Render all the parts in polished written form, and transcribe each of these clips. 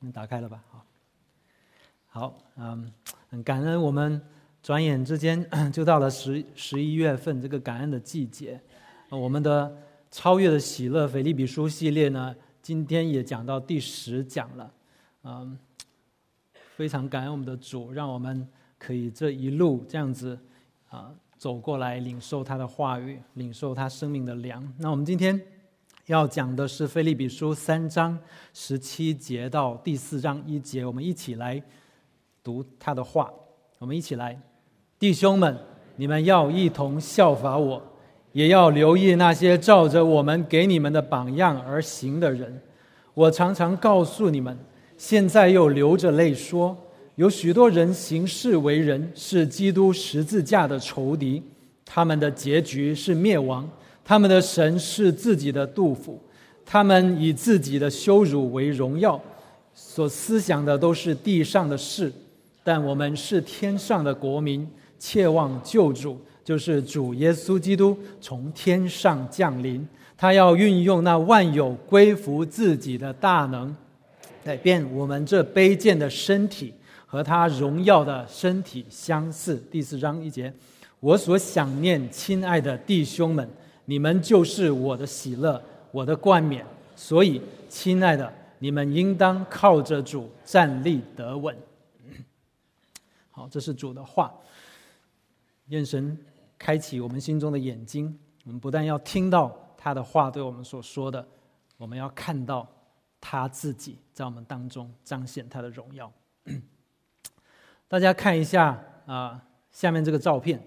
你打开了吧？好，很感恩，我们转眼之间就到了11月份这个感恩的季节。我们的超越的喜乐腓立比书系列呢，今天也讲到第10讲了。非常感恩我们的主，让我们可以这一路这样子走过来，领受他的话语，领受他生命的粮。那我们今天要讲的是腓立比书3章17节到第4章1节，我们一起来读他的话。我们一起来，弟兄们，你们要一同效法我，也要留意那些照着我们给你们的榜样而行的人。我常常告诉你们，现在又流着泪说，有许多人行事为人，是基督十字架的仇敌，他们的结局是灭亡，他们的神是自己的肚腹，他们以自己的羞辱为荣耀，所思想的都是地上的事。但我们是天上的国民，切望救主，就是主耶稣基督从天上降临，他要运用那万有归服自己的大能，改变我们这卑贱的身体和他荣耀的身体相似。第4章1节，我所想念亲爱的弟兄们，你们就是我的喜乐，我的冠冕，所以亲爱的，你们应当靠着主站立得稳。好，这是主的话。愿神开启我们心中的眼睛，我们不但要听到他的话对我们所说的，我们要看到他自己在我们当中彰显他的荣耀。大家看一下下面这个照片，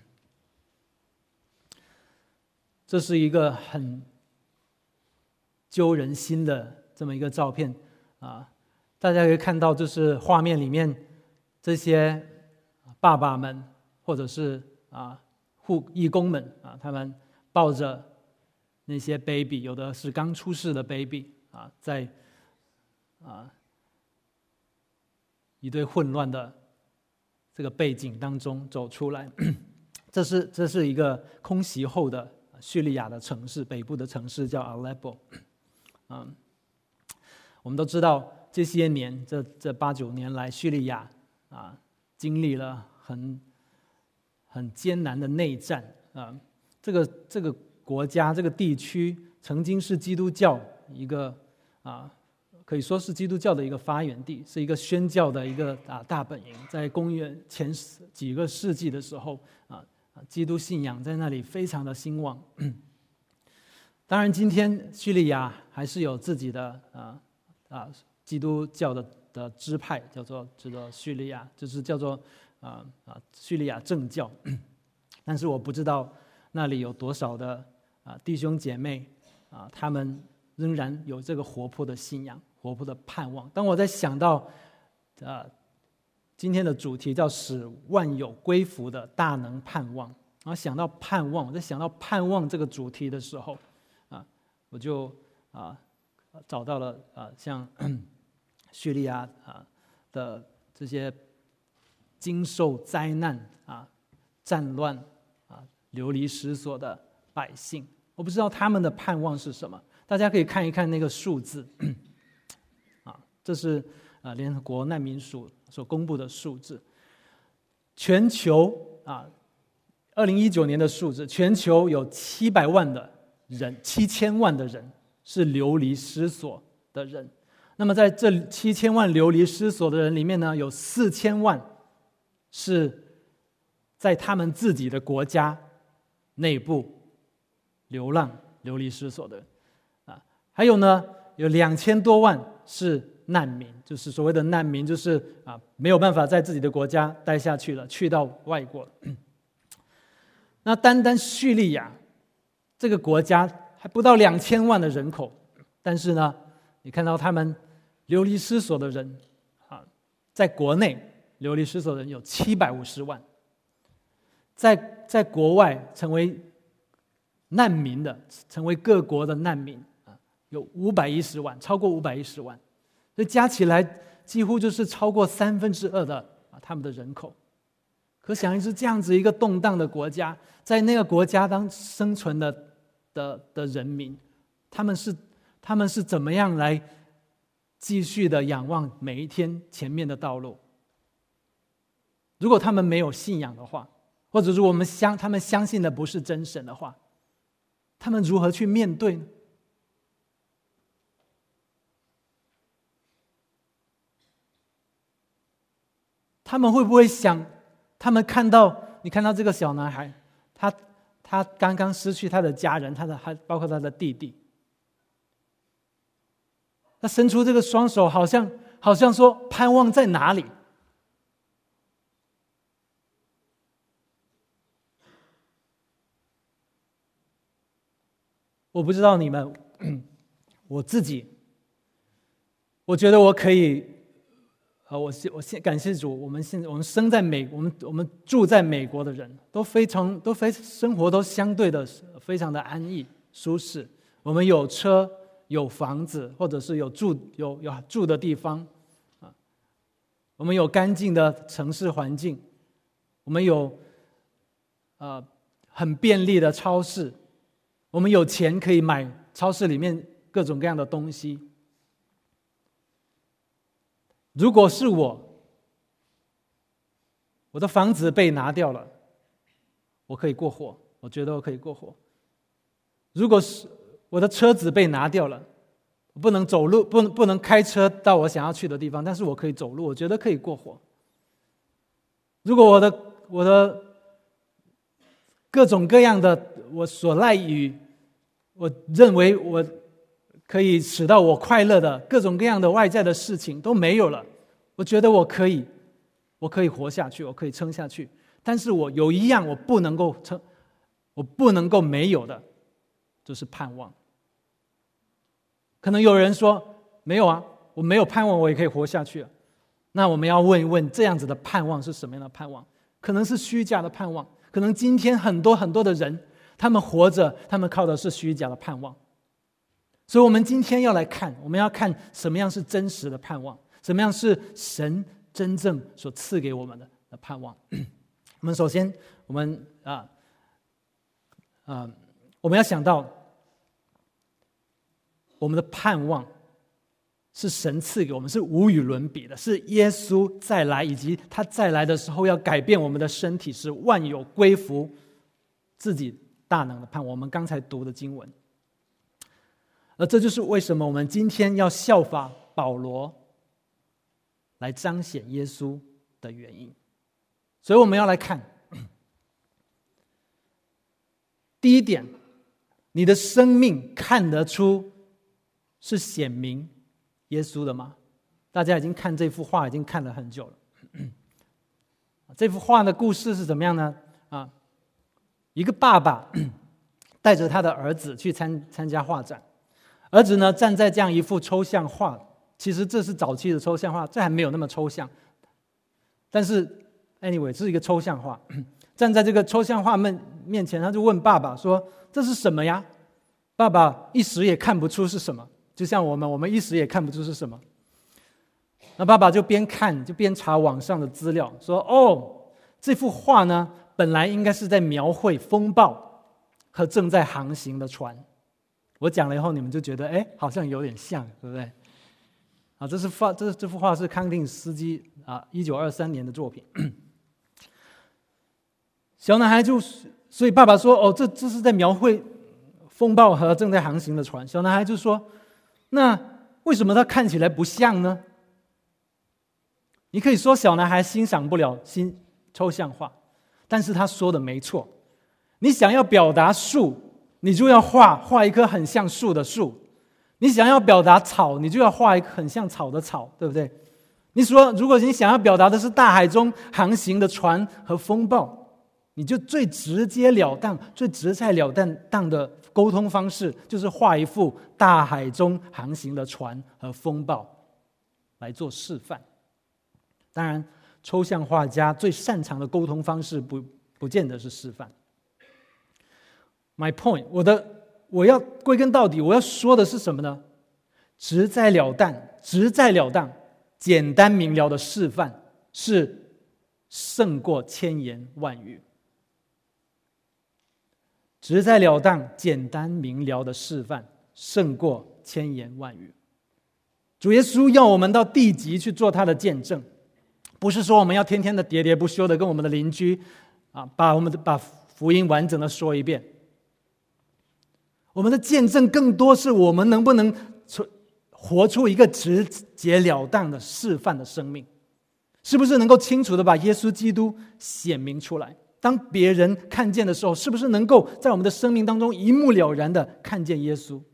这是一个很揪人心的这么一个照片大家可以看到，就是画面里面这些爸爸们或者是义工们他们抱着那些 baby， 有的是刚出世的 baby在一堆混乱的这个背景当中走出来。这是一个空袭后的叙利亚的城市，北部的城市叫 Aleppo。我们都知道这些年这8、9年来，叙利亚经历了很艰难的内战这个国家这个地区曾经是基督教一个可以说是基督教的一个发源地，是一个宣教的一个大本营。在公元前几个世纪的时候基督信仰在那里非常的兴旺。当然今天叙利亚还是有自己的基督教的支派，叫做叙利亚，就是叫做叙利亚正教。但是我不知道那里有多少的弟兄姐妹他们仍然有这个活泼的信仰，活泼的盼望。当我在想到今天的主题叫使万有归服的大能盼望，然后想到盼望，我在想到盼望这个主题的时候我就找到了像叙利亚的这些经受灾难战乱流离失所的百姓。我不知道他们的盼望是什么，大家可以看一看那个数字这是联合国难民署所公布的数字。全球2019年的数字，全球有700万的人，7000万的人是流离失所的人。那么在这7000万流离失所的人里面呢，有4000万是在他们自己的国家内部流浪流离失所的人还有呢，有2000多万是难民，就是所谓的难民，就是没有办法在自己的国家待下去了，去到外国。那单单叙利亚这个国家还不到2000万的人口，但是呢，你看到他们流离失所的人在国内流离失所的人有750万，在国外成为难民的，成为各国的难民有510万，超过510万，所以加起来几乎就是超过2/3的他们的人口。可想而知，这样子一个动荡的国家，在那个国家当生存的人民，他们是怎么样来继续的仰望每一天前面的道路。如果他们没有信仰的话，或者如果他们相信的不是真神的话，他们如何去面对呢？他们会不会想，他们你看到这个小男孩，他刚刚失去他的家人，还包括他的弟弟，他伸出这个双手，好像说盼望在哪里？我不知道你们，我自己，我觉得我可以，我先感谢主，我们生在我们住在美国的人都生活都相对的非常的安逸舒适，我们有车有房子，或者是有住的地方，我们有干净的城市环境，我们有很便利的超市。我们有钱可以买超市里面各种各样的东西。如果是我的房子被拿掉了，我可以过活，我觉得我可以过活。如果是我的车子被拿掉了，我不能走路，不能开车到我想要去的地方，但是我可以走路，我觉得可以过活。如果我的各种各样的我所赖于我认为我可以使到我快乐的各种各样的外在的事情都没有了，我觉得我可以活下去，我可以撑下去。但是我有一样我不能够没有的，就是盼望。可能有人说没有啊，我没有盼望我也可以活下去。那我们要问一问，这样子的盼望是什么样的盼望？可能是虚假的盼望，可能今天很多很多的人他们活着，他们靠的是虚假的盼望。所以我们今天要来看，我们要看什么样是真实的盼望，什么样是神真正所赐给我们的盼望。我们首先我们要想到我们的盼望是神赐给我们，是无与伦比的，是耶稣再来，以及他再来的时候要改变我们的身体，使万有归服自己大能的盼望。我们刚才读的经文，而这就是为什么我们今天要效法保罗来彰显耶稣的原因。所以我们要来看第一点，你的生命看得出是显明耶稣的吗？大家已经看这幅画已经看了很久了。这幅画的故事是怎么样呢？一个爸爸带着他的儿子去参加画展，儿子呢站在这样一幅抽象画，其实这是早期的抽象画，这还没有那么抽象，但是 anyway 这是一个抽象画。站在这个抽象画面前，他就问爸爸说：“这是什么呀？”爸爸一时也看不出是什么，就像我们一时也看不出是什么。那爸爸就边看就边查网上的资料，说：“哦，这幅画呢，本来应该是在描绘风暴和正在航行的船。”我讲了以后，你们就觉得，好像有点像，对不对？这幅画是康定斯基1923年的作品。小男孩所以爸爸说：“哦，这是在描绘风暴和正在航行的船。”小男孩就说：“那为什么它看起来不像呢？”你可以说小男孩欣赏不了抽象画，但是他说的没错。你想要表达树，你就要画一棵很像树的树；你想要表达草，你就要画一个很像草的草，对不对？你说，如果你想要表达的是大海中航行的船和风暴，你就最直截了当、最直截了当的沟通方式，就是画一幅大海中航行的船和风暴来做示范。当然，抽象画家最擅长的沟通方式不见得是示范。My point， 我要归根到底，我要说的是什么呢？直截了当、简单明了的示范是胜过千言万语。直截了当、简单明了的示范胜过千言万语。 主耶稣要我们到地极去做他的见证，不是说我们要天天的喋喋不休的跟我们的邻居把福音完整的说一遍。我们的见证更多是我们能不能活出一个直截了当的示范的生命，是不是能够清楚的把耶稣基督显明出来。当别人看见的时候，是不是能够在我们的生命当中一目了然的看见耶稣。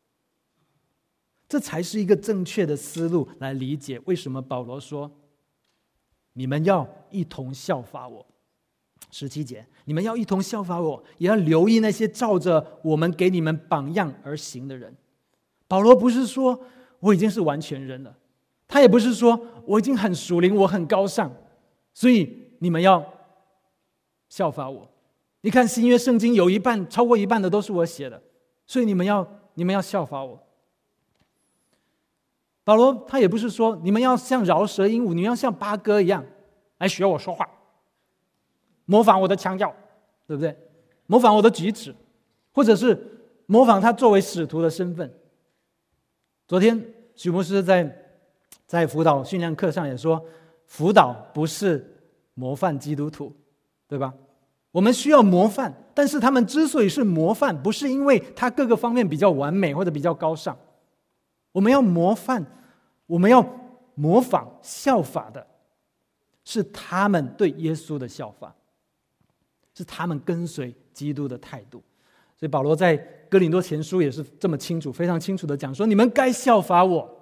这才是一个正确的思路来理解为什么保罗说你们要一同效法我。17节，你们要一同效法我，也要留意那些照着我们给你们榜样而行的人。保罗不是说我已经是完全人了，他也不是说我已经很属灵，我很高尚，所以你们要效法我。你看新约圣经有超过一半的都是我写的，所以你们要效法我。保罗他也不是说你们要像饶舌鹦鹉，你们要像八哥一样来学我说话，模仿我的腔调，对不对？模仿我的举止，或者是模仿他作为使徒的身份。昨天许牧师在辅导训练课上也说，辅导不是模范基督徒，对吧？我们需要模范，但是他们之所以是模范，不是因为他各个方面比较完美或者比较高尚。我们要模范，我们要模仿效法的是他们对耶稣的效法，是他们跟随基督的态度。所以保罗在哥林多前书也是这么清楚，非常清楚的讲说，你们该效法我，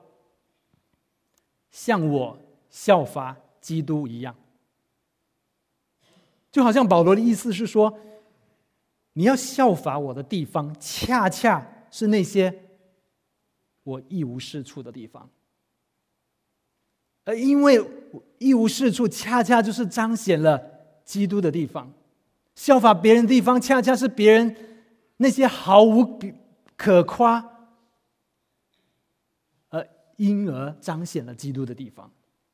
像我效法基督一样。就好像保罗的意思是说，你要效法我的地方，恰恰是那些我一无是处的地方。而因为一无是处，恰恰就是彰显了基督的地方。效法别人的地方，恰恰是别人那些毫无可夸，因而彰显了基督的地方。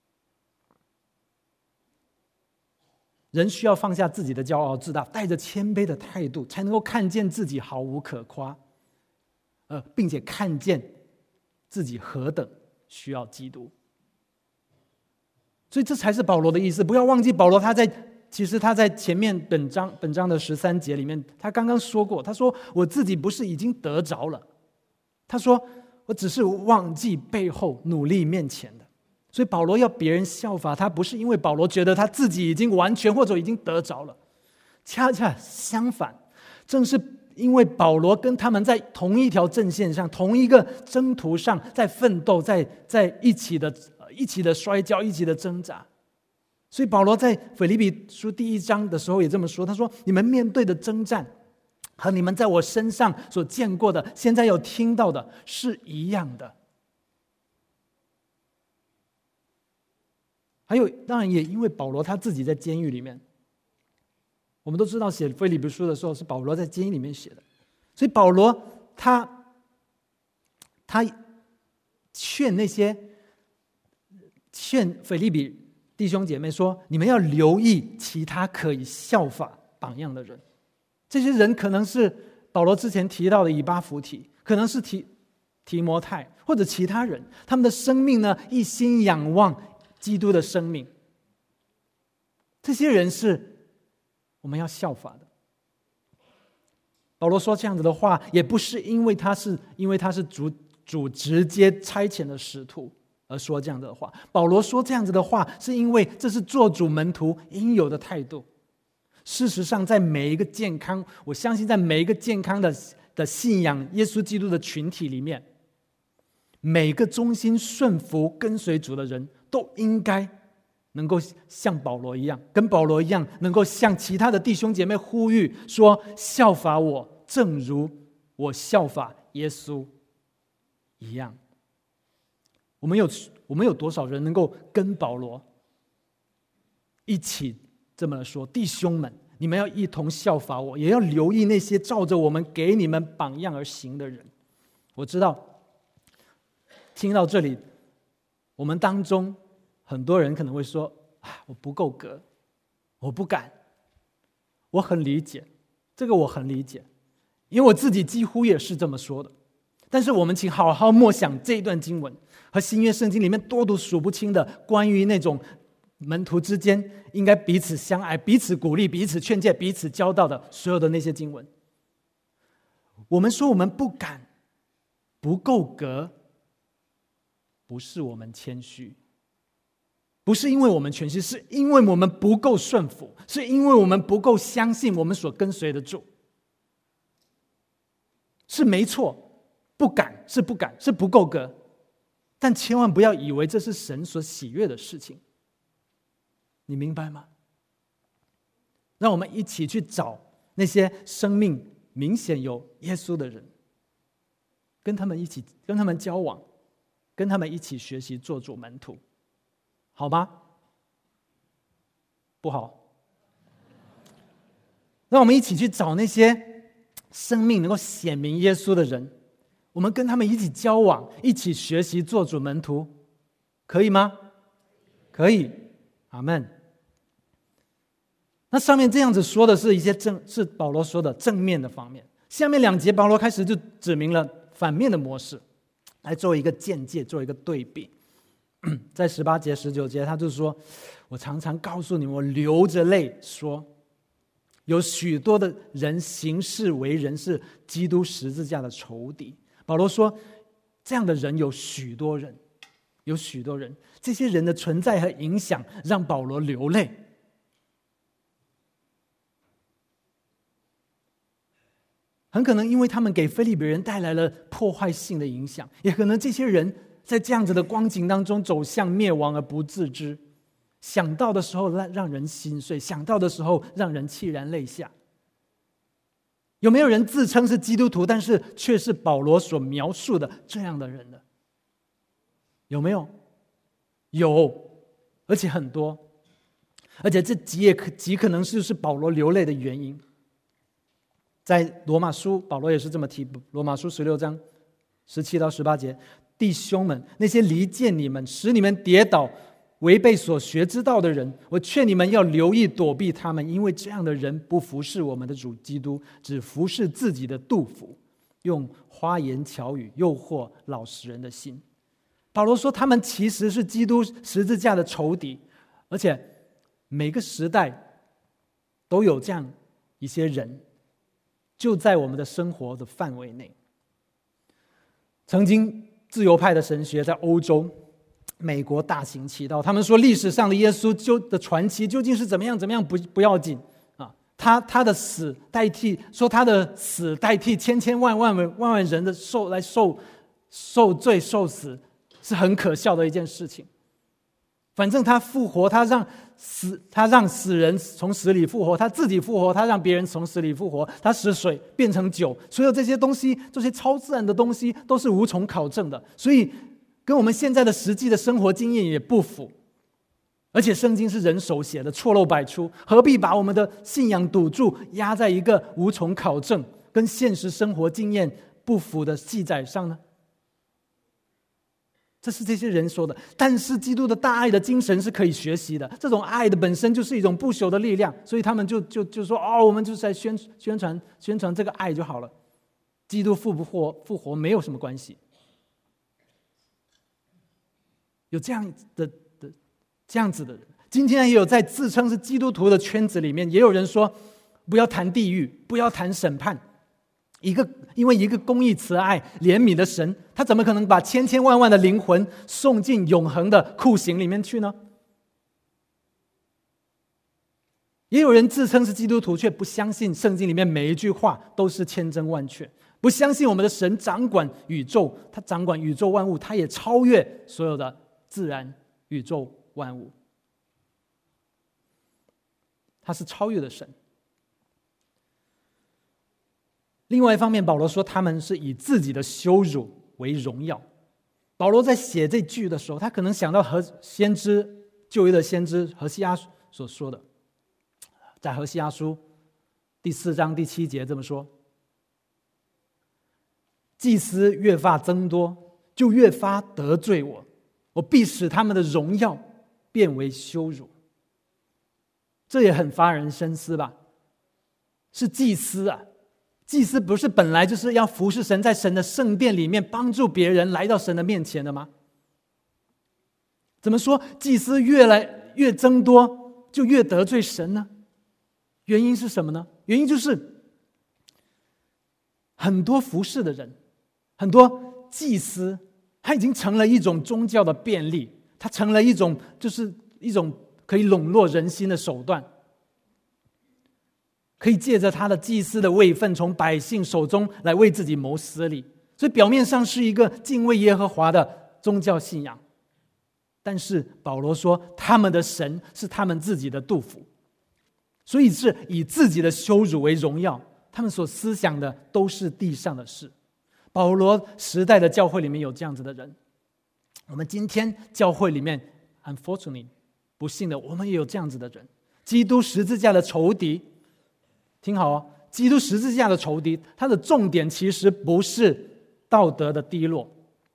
人需要放下自己的骄傲自大，带着谦卑的态度，才能够看见自己毫无可夸，并且看见自己何等需要基督。所以这才是保罗的意思。不要忘记保罗其实他在前面本章的13节里面，他刚刚说过，他说我自己不是已经得着了，他说我只是忘记背后，努力面前的。所以保罗要别人效法他，不是因为保罗觉得他自己已经完全或者已经得着了，恰恰相反，正是因为保罗跟他们在同一条阵线上，同一个征途上，在奋斗，在一起的摔跤，一起的挣扎。所以保罗在腓立比书第1章的时候也这么说，他说你们面对的征战和你们在我身上所见过的，现在有听到的是一样的。还有当然也因为保罗他自己在监狱里面，我们都知道写腓立比书的时候是保罗在监狱里面写的，所以保罗他劝腓立比弟兄姐妹说，你们要留意其他可以效法榜样的人。这些人可能是保罗之前提到的以巴弗提，可能是提摩太或者其他人，他们的生命呢一心仰望基督的生命。这些人是我们要效法的。保罗说这样子的话，也不是因为他是主直接差遣的使徒而说这样的话。保罗说这样子的话，是因为这是做主门徒应有的态度。事实上，在每一个健康，我相信在每一个健康的信仰耶稣基督的群体里面，每个忠心顺服跟随主的人都应该能够像保罗一样，跟保罗一样，能够向其他的弟兄姐妹呼吁说，效法我，正如我效法耶稣一样。我们有多少人能够跟保罗一起这么说，弟兄们，你们要一同效法我，也要留意那些照着我们给你们榜样而行的人。我知道听到这里，我们当中很多人可能会说，我不够格，我不敢。我很理解，这个我很理解，因为我自己几乎也是这么说的。 但是我们请好好默想这一段经文和新约圣经里面多读数不清的关于那种门徒之间应该彼此相爱、彼此鼓励、彼此劝诫、彼此教导的所有的那些经文。我们说我们不敢、不够格，不是我们谦虚，不是因为我们谦虚，是因为我们不够顺服，是因为我们不够相信我们所跟随的主。是没错，不敢是不敢，是不够格，但千万不要以为这是神所喜悦的事情，你明白吗？让我们一起去找那些生命明显有耶稣的人，跟他们一起，跟他们交往，跟他们一起学习做主门徒，好吗？不好。让我们一起去找那些生命能够显明耶稣的人，我们跟他们一起交往，一起学习做主门徒，可以吗？可以，阿们。那上面这样子说的是一些是保罗说的正面的方面，下面2节保罗开始就指明了反面的模式，来做一个见解，做一个对比。在18节、19节，他就说：“我常常告诉你们，我流着泪说，有许多的人行事为人是基督十字架的仇敌。”保罗说，这样的人有许多人，有许多人，这些人的存在和影响让保罗流泪。很可能因为他们给腓立比人带来了破坏性的影响，也可能这些人在这样子的光景当中走向灭亡而不自知，想到的时候让人心碎，想到的时候让人潸然泪下。有没有人自称是基督徒，但是却是保罗所描述的这样的人呢？有没有？有，而且很多，而且这极可能是保罗流泪的原因。在罗马书，保罗也是这么提，罗马书16章17到18节，弟兄们，那些离间你们、使你们跌倒、违背所学之道的人，我劝你们要留意躲避他们，因为这样的人不服侍我们的主基督，只服侍自己的肚腹，用花言巧语诱惑老实人的心。保罗说，他们其实是基督十字架的仇敌，而且每个时代都有这样一些人，就在我们的生活的范围内。曾经自由派的神学在欧洲、美国大行其道，他们说历史上的耶稣的传奇究竟是怎么样不要紧啊，他的死代替千千万万人的受罪受死，是很可笑的一件事情。反正他复活，他让死人从死里复活，他自己复活，他让别人从死里复活，他使水变成酒，所有这些东西，这些超自然的东西都是无从考证的，所以跟我们现在的实际的生活经验也不符。而且圣经是人手写的，错漏百出，何必把我们的信仰赌注压在一个无从考证、跟现实生活经验不符的记载上呢？这是这些人说的。但是基督的大爱的精神是可以学习的，这种爱的本身就是一种不朽的力量，所以他们就说我们就是在宣传这个爱就好了，基督复活没有什么关系。有这样子的人，今天也有在自称是基督徒的圈子里面，也有人说不要谈地狱，不要谈审判。因为一个公义慈爱怜悯的神，他怎么可能把千千万万的灵魂送进永恒的酷刑里面去呢？也有人自称是基督徒，却不相信圣经里面每一句话都是千真万确，不相信我们的神掌管宇宙，他掌管宇宙万物，他也超越所有的自然宇宙万物，他是超越的神。另外一方面，保罗说他们是以自己的羞辱为荣耀。保罗在写这句的时候，他可能想到旧约的先知何西阿所说的，在何西阿书第4章第7节这么说：祭司越发增多，就越发得罪我，我必使他们的荣耀变为羞辱。这也很发人深思吧？是祭司啊， 祭司不是本来就是要服侍神，在神的圣殿里面帮助别人来到神的面前的吗？怎么说祭司越来越增多，就越得罪神呢？原因是什么呢？原因就是很多服侍的人，很多祭司，他已经成了一种宗教的便利，他成了一种可以笼络人心的手段，可以借着他的祭司的位分，从百姓手中来为自己谋私利。所以表面上是一个敬畏耶和华的宗教信仰，但是保罗说他们的神是他们自己的肚腹，所以是以自己的羞辱为荣耀，他们所思想的都是地上的事。保罗时代的教会里面有这样子的人，我们今天教会里面 unfortunately 不幸的我们也有这样子的人。基督十字架的仇敌，听好哦，基督十字架的仇敌，他的重点其实不是道德的低落。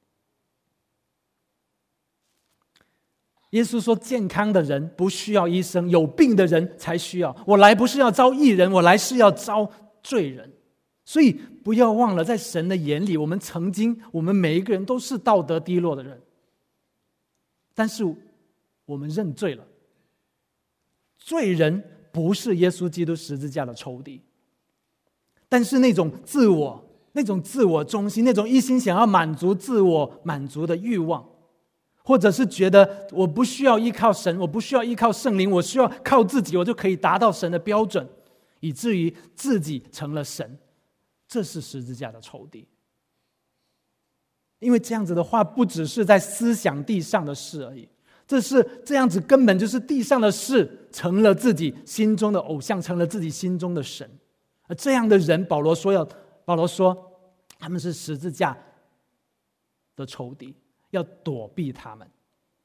耶稣说健康的人不需要医生，有病的人才需要。我来不是要招义人，我来是要招罪人。所以不要忘了，在神的眼里，我们每一个人都是道德低落的人，但是我们认罪了。罪人不是耶稣基督十字架的仇敌，但是那种自我中心，那种一心想要满足自我满足的欲望，或者是觉得我不需要依靠神，我不需要依靠圣灵，我需要靠自己，我就可以达到神的标准，以至于自己成了神，这是十字架的仇敌。因为这样子的话，不只是在思想地上的事而已，这样子根本就是地上的事成了自己心中的偶像，成了自己心中的神。而这样的人，保罗说他们是十字架的仇敌，要躲避他们。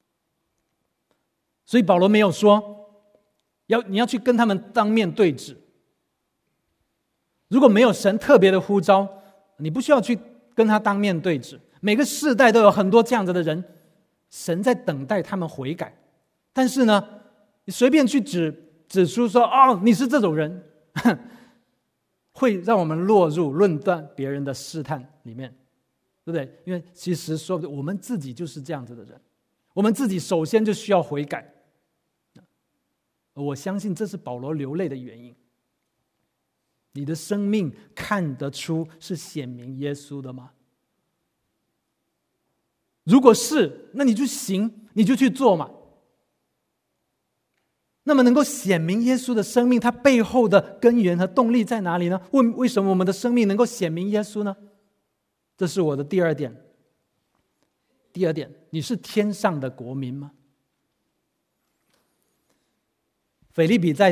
所以保罗没有说你要去跟他们当面对质。如果没有神特别的呼召，你不需要去跟他当面对质。每个世代都有很多这样子的人，神在等待他们悔改。但是呢，你随便去指出说你是这种人，会让我们落入论断别人的试探里面，对不对？因为其实说不定我们自己就是这样子的人，我们自己首先就需要悔改。我相信这是保罗流泪的原因。你的生命看得出是显明耶稣的吗？如果是，那你就行，你就去做嘛。那么能够显明耶稣的生命，它背后的根源和动力在哪里呢？为什么我们的生命能够显明耶稣呢？这是我的第二点。第二点，你是天上的国民吗？腓立比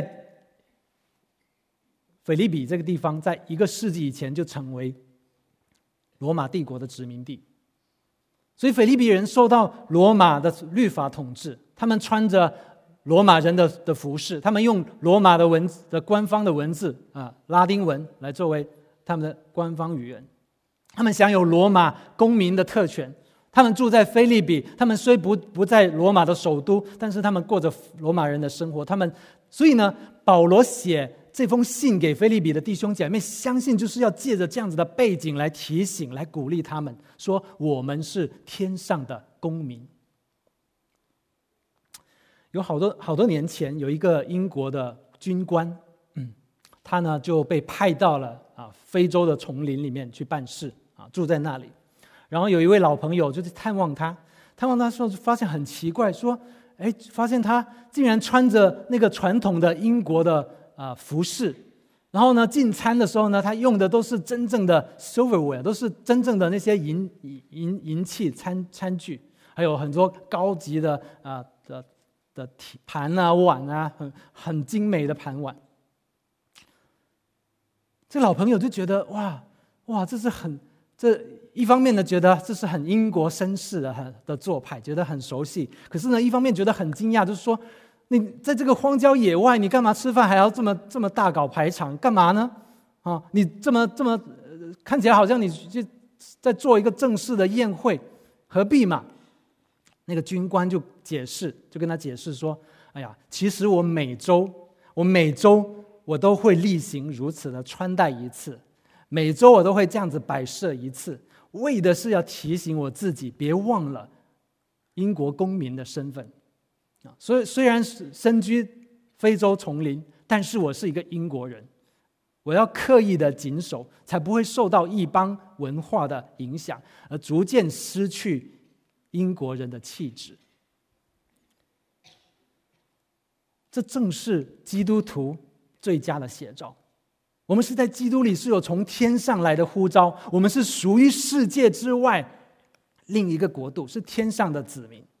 这个地方，在1个世纪以前就成为罗马帝国的殖民地，所以腓立比人受到罗马的律法统治，他们穿着罗马人的服饰，他们用罗马的官方的文字拉丁文来作为他们的官方语言，他们享有罗马公民的特权，他们住在腓立比，他们虽不在罗马的首都，但是他们过着罗马人的生活。所以呢，保罗写这封信给腓立比的弟兄姐妹，相信就是要借着这样子的背景来提醒、来鼓励他们，说我们是天上的公民。有好多年前，有一个英国的军官，他呢就被派到了非洲的丛林里面去办事，住在那里。然后有一位老朋友就去探望他的时候，就发现很奇怪，说发现他竟然穿着那个传统的英国的服饰，然后呢进餐的时候呢，他用的都是真正的 silverware， 都是真正的那些银器餐具，还有很多高级的盘碗很精美的盘碗。这老朋友就觉得哇，这一方面呢觉得这是很英国绅士的做派，觉得很熟悉，可是呢一方面觉得很惊讶，就是说你在这个荒郊野外，你干嘛吃饭还要这么大搞排场，干嘛呢？你这么看起来好像你就在做一个正式的宴会，何必嘛？那个军官就跟他解释说，其实我每周我都会例行如此的穿戴一次， 每周我都会这样子摆设一次，为的是要提醒我自己别忘了英国公民的身份。所以虽然身居非洲丛林，但是我是一个英国人，我要刻意的谨守，才不会受到异邦文化的影响，而逐渐失去英国人的气质。这正是基督徒最佳的写照。我们是在基督里是有从天上来的呼召，我们是属于世界之外另一个国度，是天上的子民。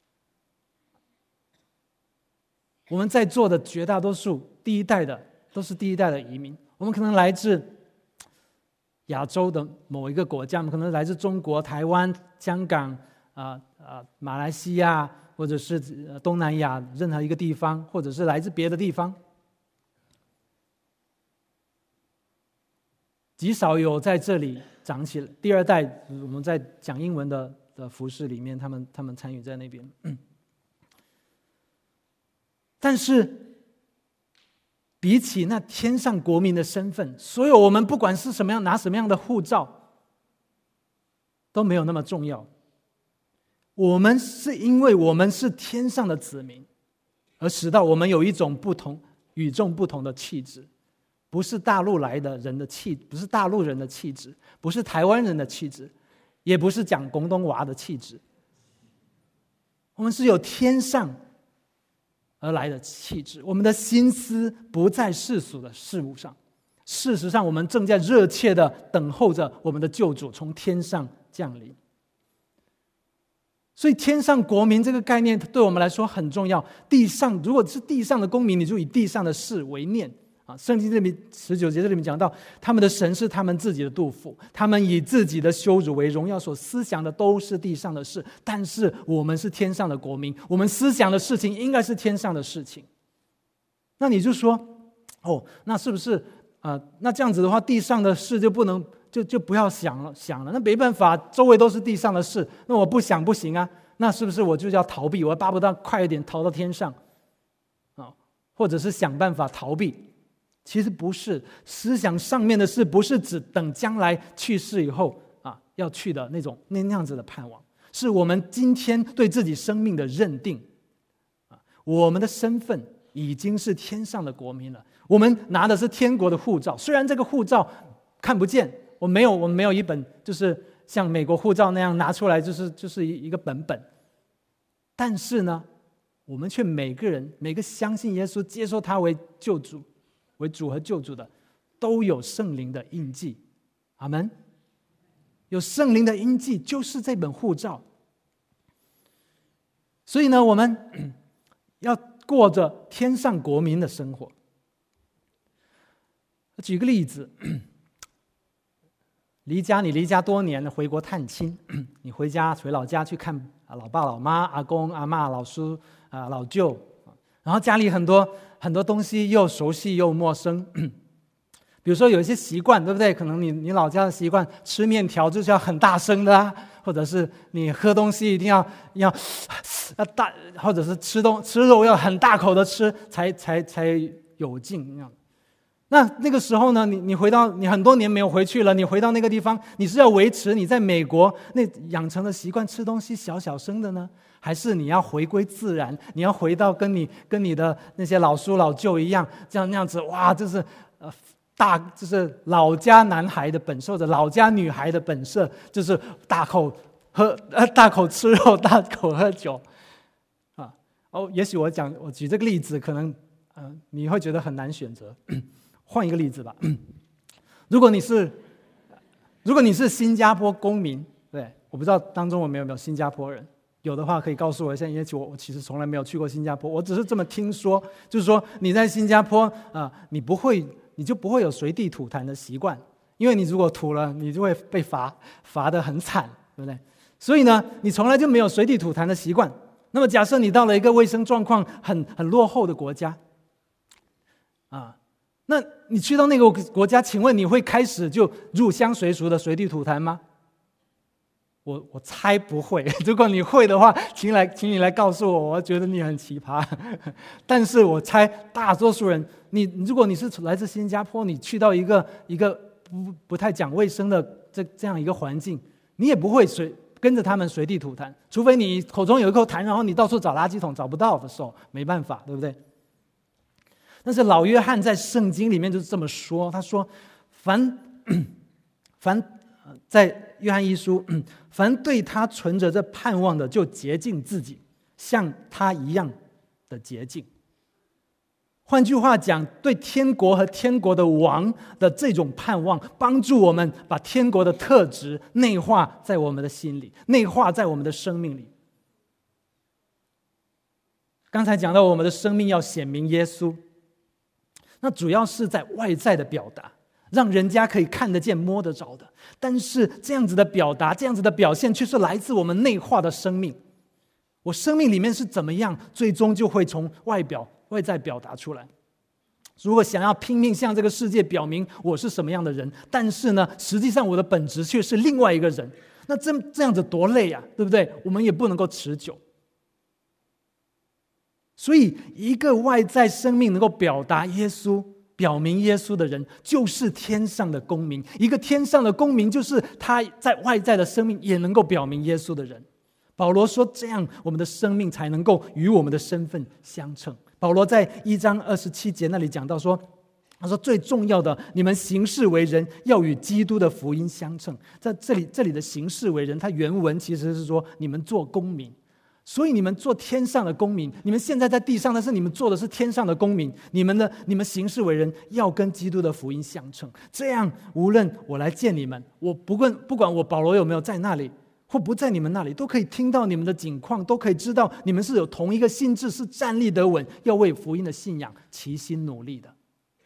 我们在座的绝大多数都是第一代的移民，我们可能来自亚洲的某一个国家，我们可能来自中国、台湾、香港、马来西亚，或者是东南亚任何一个地方，或者是来自别的地方。极少有在这里长起来。第二代，我们在讲英文的服事里面，他们参与在那边。但是，比起那天上国民的身份，所有我们不管是拿什么样的护照，都没有那么重要。我们是因为我们是天上的子民，而使到我们有一种与众不同的气质。不是大陆来的人的气，不是大陆人的气质，不是台湾人的气质，也不是讲广东话的气质。我们是有天上而来的气质，我们的心思不在世俗的事物上。事实上，我们正在热切的等候着我们的救主从天上降临。所以天上国民这个概念对我们来说很重要。如果是地上的公民，你就以地上的事为念。圣经这里19节这里面讲到，他们的神是他们自己的肚腹，他们以自己的羞辱为荣耀，所思想的都是地上的事。但是我们是天上的国民，我们思想的事情应该是天上的事情。那你就说，那是不是那这样子的话，地上的事就不能就不要想了？那没办法，周围都是地上的事，那我不想不行啊。那是不是我就要逃避？我巴不得快一点逃到天上或者是想办法逃避？其实不是，思想上面的事不是指等将来去世以后要去的那样子的盼望，是我们今天对自己生命的认定。我们的身份已经是天上的国民了，我们拿的是天国的护照。虽然这个护照看不见，我们没有一本就是像美国护照那样拿出来就是一个本本，但是呢，我们却每个相信耶稣、接受他为主和救主的，都有圣灵的印记。阿们。有圣灵的印记就是这本护照。所以呢，我们要过着天上国民的生活。举个例子，你离家多年，回国探亲，你回老家去看老爸老妈、阿公阿嬷、老叔老舅，然后家里很多东西又熟悉又陌生。比如说有一些习惯，对不对？可能你老家的习惯，吃面条就是要很大声的或者是你喝东西一定要大，或者是吃肉要很大口的吃才有劲。那个时候呢，你很多年没有回去了，你回到那个地方，你是要维持你在美国那养成的习惯，吃东西小声的呢，还是你要回归自然，你要回到跟你的那些老叔老舅一样，那样子，哇，就是就是老家男孩的本色，或者老家女孩的本色，就是大口吃肉，大口喝酒也许我举这个例子，可能你会觉得很难选择。换一个例子吧。如果你是新加坡公民，对，我不知道当中有没有新加坡人，有的话可以告诉我一下，因为我其实从来没有去过新加坡，我只是这么听说，就是说你在新加坡你就不会有随地吐痰的习惯，因为你如果吐了，你就会被罚得很惨，对不对？所以呢，你从来就没有随地吐痰的习惯。那么假设你到了一个卫生状况很落后的国家那你去到那个国家，请问你会开始就入乡随俗的随地吐痰吗？我猜不会。如果你会的话，请你来告诉我，我觉得你很奇葩。但是我猜大多数人，如果你是来自新加坡，你去到一个不太讲卫生的这样一个环境，你也不会跟着他们随地吐痰，除非你口中有一口痰，然后你到处找垃圾桶找不到的时候，没办法，对不对？但是老约翰在圣经里面就是这么说，他说凡在约翰一书，凡对他存着这盼望的，就洁净自己，像他一样的洁净。换句话讲，对天国和天国的王的这种盼望，帮助我们把天国的特质内化在我们的心里，内化在我们的生命里。刚才讲到我们的生命要显明耶稣，那主要是在外在的表达，让人家可以看得见摸得着的。但是这样子的表达，这样子的表现，却是来自我们内化的生命。我生命里面是怎么样，最终就会从外在表达出来。如果想要拼命向这个世界表明我是什么样的人，但是呢，实际上我的本质却是另外一个人，那这样子多累啊，对不对？我们也不能够持久。所以一个外在生命能够表达耶稣、表明耶稣的人，就是天上的公民。一个天上的公民，就是他在外在的生命也能够表明耶稣的人。保罗说，这样我们的生命才能够与我们的身份相称。保罗在1章27节那里讲到说，他说最重要的，你们行事为人要与基督的福音相称。在这里的行事为人，它原文其实是说你们做公民。所以你们做天上的公民，你们现在在地上，但是你们做的是天上的公民。你们行事为人要跟基督的福音相称，这样无论我来见你们，我不管我保罗有没有在那里，或不在你们那里，都可以听到你们的景况，都可以知道你们是有同一个心志，是站立得稳，要为福音的信仰齐心努力的。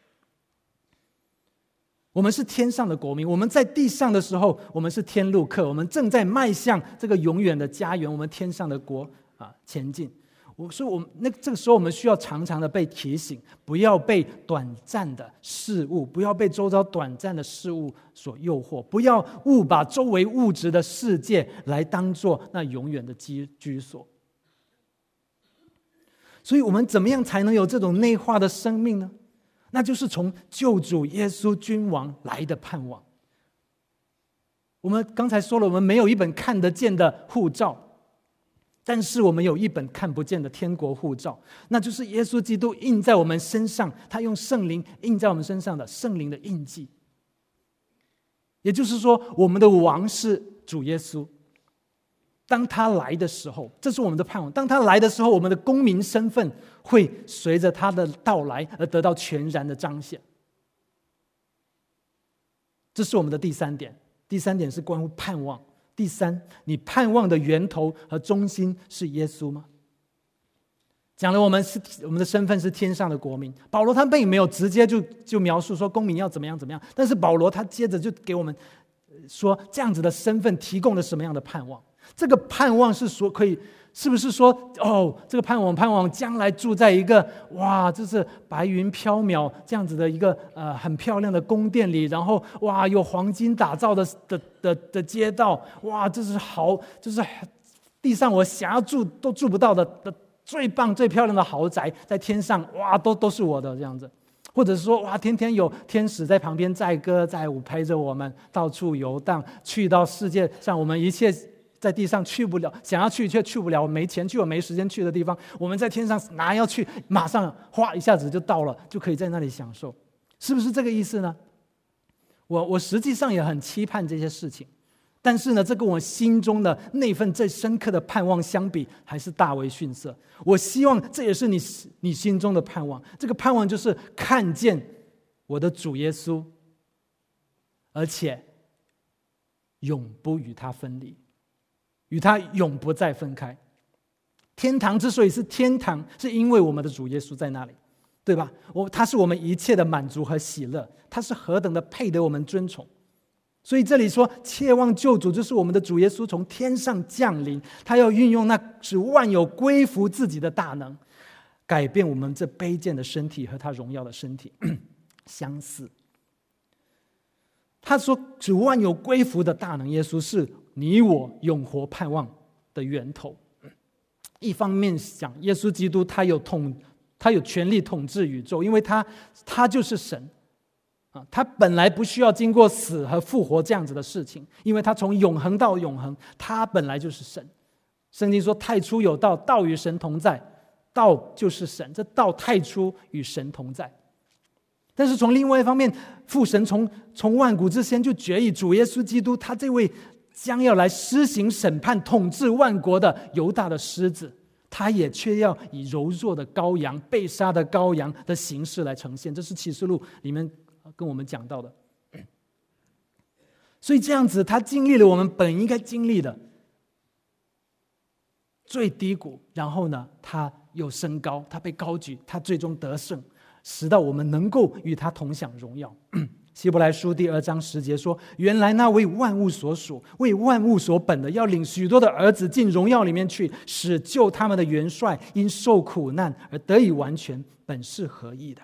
我们是天上的国民，我们在地上的时候，我们是天路客，我们正在迈向这个永远的家园，我们天上的国前进。所以这个时候我们需要常常的被提醒，不要被短暂的事物，不要被周遭短暂的事物所诱惑，不要把周围物质的世界来当作那永远的居所。所以我们怎么样才能有这种内化的生命呢？那就是从救主耶稣君王来的盼望。我们刚才说了，我们没有一本看得见的护照，但是我们有一本看不见的天国护照，那就是耶稣基督印在我们身上，他用圣灵印在我们身上的圣灵的印记。也就是说，我们的王是主耶稣。当他来的时候，这是我们的盼望，当他来的时候，我们的公民身份会随着他的到来而得到全然的彰显。这是我们的第三点。第三点是关乎盼望。第三，你盼望的源头和中心是耶稣吗？讲了我们的身份是天上的国民，保罗他并没有直接就描述说公民要怎么样怎么样，但是保罗他接着就给我们说，这样子的身份提供了什么样的盼望。这个盼望是说可以，是不是说这个盼望将来住在一个就是白云飘渺这样子的一个很漂亮的宫殿里，然后有黄金打造的街道，这是就是地上我想要住都住不到的最棒最漂亮的豪宅，在天上都是我的这样子。或者是说天天有天使在旁边载歌载舞，陪着我们到处游荡，去到世界上我们一切在地上去不了，想要去却去不了，没钱去我没时间去的地方，我们在天上哪要去，马上一下子就到了，就可以在那里享受，是不是这个意思呢？我实际上也很期盼这些事情，但是呢，这跟我心中的那份最深刻的盼望相比，还是大为逊色。我希望这也是你心中的盼望，这个盼望就是看见我的主耶稣，而且永不与他分离，与他永不再分开。天堂之所以是天堂，是因为我们的主耶稣在那里，对吧？他是我们一切的满足和喜乐，他是何等的配得我们尊崇。所以这里说切望救主，就是我们的主耶稣从天上降临，他要运用那使万有归服自己的大能，改变我们这卑贱的身体和他荣耀的身体相似。他说使万有归服的大能，耶稣是你我永活盼望的源头。一方面讲耶稣基督他有权力统治宇宙，因为他就是神， 他本来不需要经过死和复活这样子的事情，因为他从永恒到永恒，他本来就是神。圣经说太初有道，道与神同在，道就是神，这道太初与神同在。但是从另外一方面，父神从万古之先就决意主耶稣基督，他这位将要来施行审判统治万国的犹大的狮子，他也却要以柔弱的羔羊，被杀的羔羊的形式来呈现。这是启示录里面跟我们讲到的。所以这样子他经历了我们本应该经历的最低谷，然后呢他又升高，他被高举，他最终得胜，使到我们能够与他同享荣耀。希伯来书第2章10节说，原来那为万物所属，为万物所本的，要领许多的儿子进荣耀里面去，使救他们的元帅因受苦难而得以完全，本是合意的。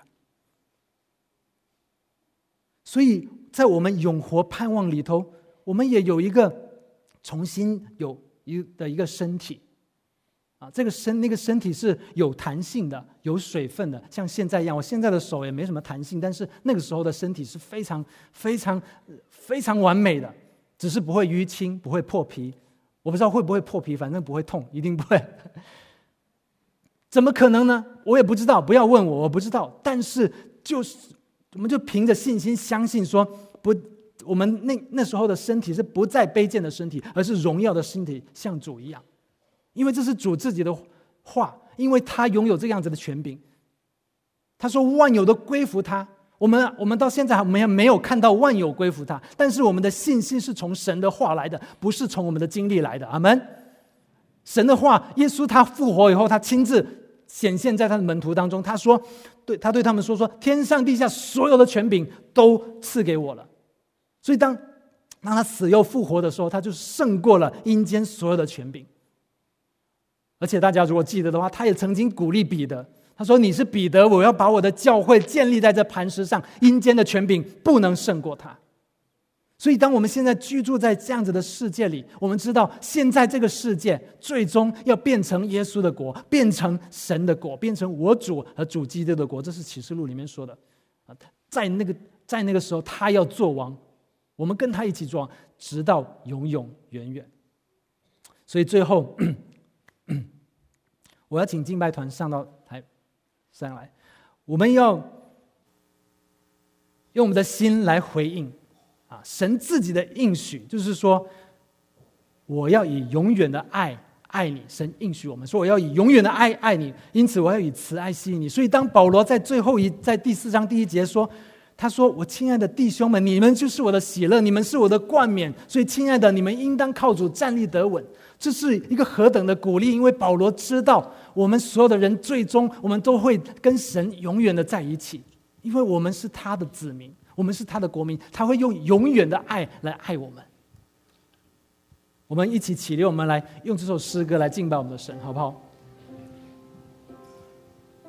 所以在我们永活盼望里头，我们也有一个重新有一个身体这个那个身体是有弹性的，有水分的，像现在一样。我现在的手也没什么弹性，但是那个时候的身体是非常非常非常完美的，只是不会淤青，不会破皮。我不知道会不会破皮，反正不会痛，一定不会。怎么可能呢？我也不知道，不要问我，我不知道。但是我们就凭着信心相信说，我们那时候的身体是不再卑贱的身体，而是荣耀的身体，像主一样。因为这是主自己的话，因为他拥有这样子的权柄。他说万有都归服他。我们到现在我们也没有看到万有归服他，但是我们的信心是从神的话来的，不是从我们的经历来的。阿们。神的话，耶稣他复活以后，他亲自显现在他的门徒当中，他对他们说天上地下所有的权柄都赐给我了。所以当他死又复活的时候，他就胜过了阴间所有的权柄。而且大家如果记得的话，他也曾经鼓励彼得，他说你是彼得，我要把我的教会建立在这磐石上，阴间的权柄不能胜过他。所以当我们现在居住在这样子的世界里，我们知道现在这个世界最终要变成耶稣的国，变成神的国，变成我主和主基督的国。这是启示录里面说的。在那个时候他要做王，我们跟他一起做王，直到永永远远。所以最后我要请敬拜团上到台上来，我们要用我们的心来回应神自己的应许，就是说我要以永远的爱爱你。神应许我们说我要以永远的爱爱你，因此我要以慈爱吸引你。所以当保罗在在第4章第1节说，他说我亲爱的弟兄们，你们就是我的喜乐，你们是我的冠冕，所以亲爱的，你们应当靠主站立得稳。这是一个何等的鼓励，因为保罗知道我们所有的人最终我们都会跟神永远的在一起，因为我们是他的子民，我们是他的国民，他会用永远的爱来爱我们。我们一起起立，我们来用这首诗歌来敬拜我们的神，好不好？